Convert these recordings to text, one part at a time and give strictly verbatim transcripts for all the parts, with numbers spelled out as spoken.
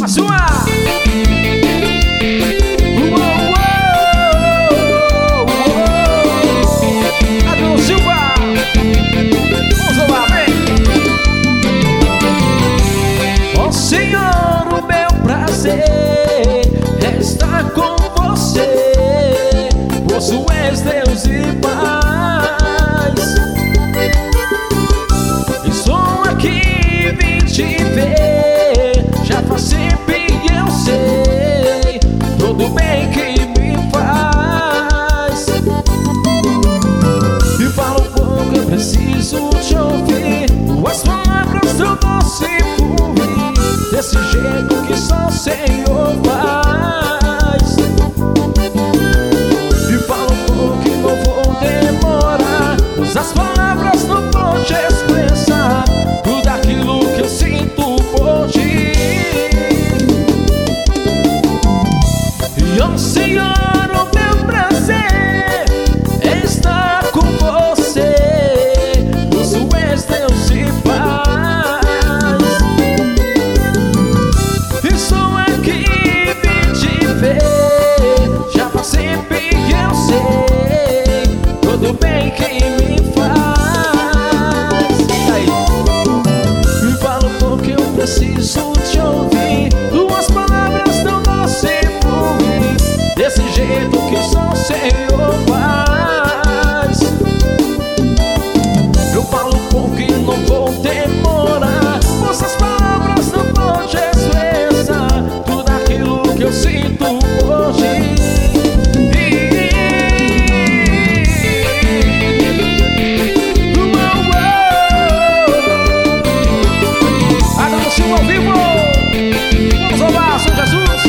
Estar com você, pois tu és Deus e paz. Estou aqui, vim te ver, já faz tempo e eu sei todo bem que me faz. E falo pouco, eu preciso te ouvir, as palavras do doce fluir, desse jeito que só o Senhor faz. As palavras não vão te expressar tudo aquilo que eu sinto por ti. E oh Senhor, o meu prazer é estar com você, pois tu és Deus e paz. Estou aqui, vim te ver, já faz tempo e eu sei tudo bem que me preciso te ouvir, tuas palavras não vão se fluir, desse jeito que só o Senhor faz. Eu falo pouco e não vou demorar, pois as palavras não vão te expressar tudo aquilo que eu sinto por ti. Ao vivo, vamos louvar, Senhor Jesus.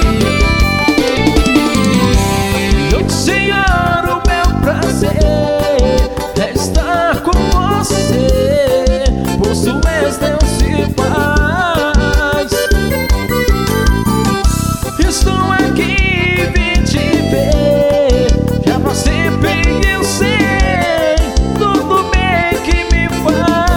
Meu Senhor, o meu prazer é estar com você, pois tu és Deus e paz. Estou aqui, vim te ver, já faz tempo e eu sei tudo bem que me faz.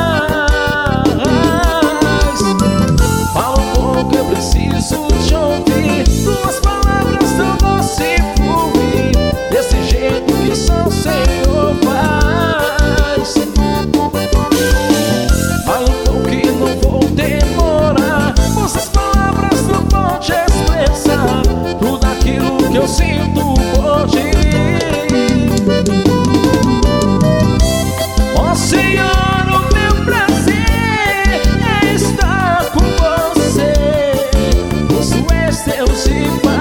Eu preciso te ouvir, tuas palavras não vão se fluir, desse jeito que só o Senhor faz. Fala um pouco e não vou demorar, pois as palavras não vão te expressar tudo aquilo que eu sinto por ti. Ó Senhor, o meu prazer é estar com você, Deus e paz.